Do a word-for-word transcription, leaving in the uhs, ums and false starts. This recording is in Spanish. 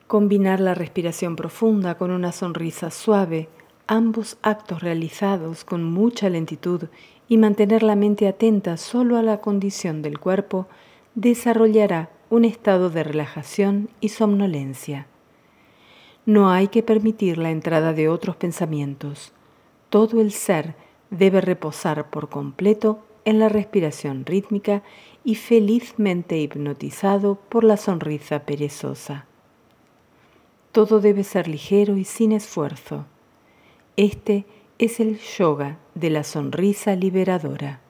Combinar la respiración profunda con una sonrisa suave, ambos actos realizados con mucha lentitud y mantener la mente atenta solo a la condición del cuerpo, desarrollará un estado de relajación y somnolencia. No hay que permitir la entrada de otros pensamientos. Todo el ser debe reposar por completo en la respiración rítmica y felizmente hipnotizado por la sonrisa perezosa. Todo debe ser ligero y sin esfuerzo. Este es el yoga de la sonrisa liberadora.